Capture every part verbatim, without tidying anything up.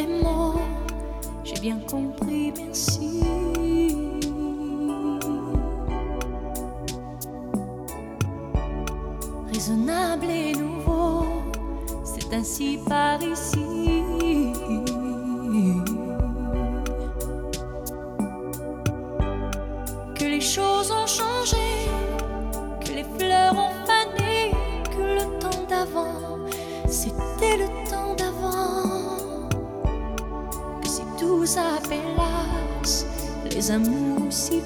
les mots, j'ai bien compris, merci. Raisonnable et nouveau, c'est ainsi par ici. Que les choses ont changé, que les fleurs ont fané, que le temps d'avant, c'était le temps d'avant. Que si tout s'appelasse, les amours s'y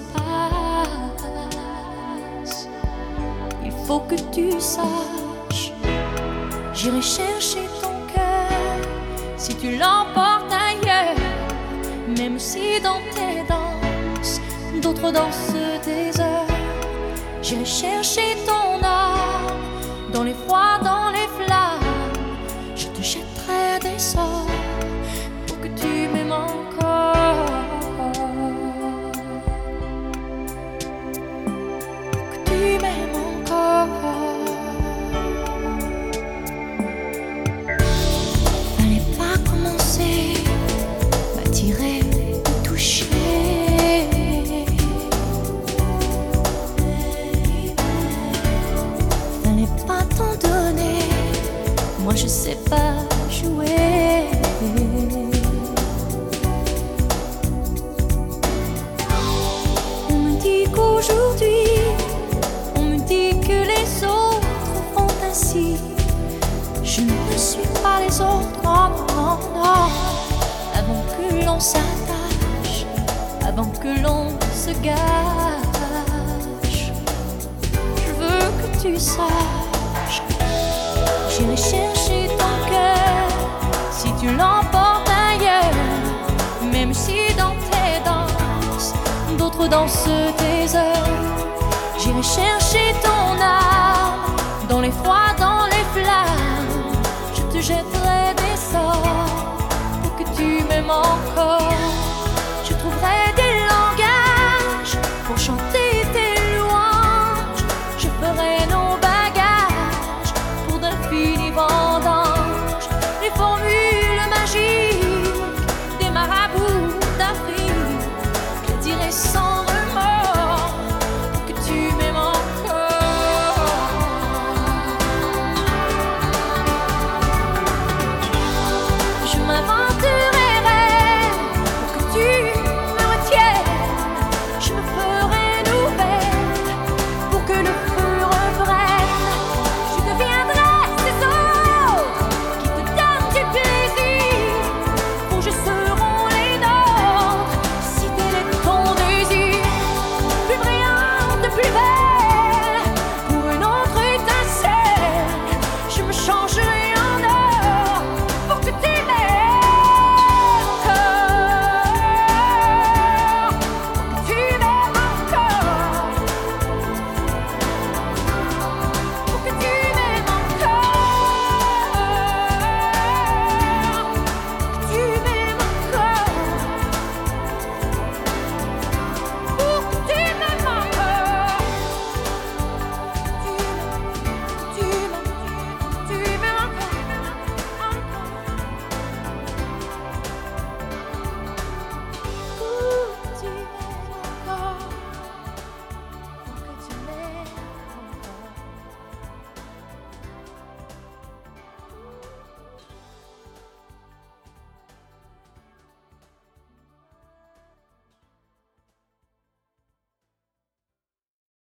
passent. Il faut que tu saches, j'irai chercher ton cœur si tu l'emportes ailleurs. Même si dans tes danses, d'autres dansent des heures. J'irai chercher ton âme dans les froids, dans les flammes. Je te jetterai des sorts pour que tu m'aimes encore. Pour que tu m'aimes encore. Fallait pas commencer, m'attirer, me toucher. Moi je sais pas jouer. On me dit qu'aujourd'hui, on me dit que les autres font ainsi. Je ne suis pas les autres, non, non, non. Avant que l'on s'attache, avant que l'on se gâche, je veux que tu saches, j'irai chercher ton cœur si tu l'emportes ailleurs. Même si dans tes danses, d'autres dansent tes heures. J'irai chercher ton âme dans les froids, dans les flammes. Je te jette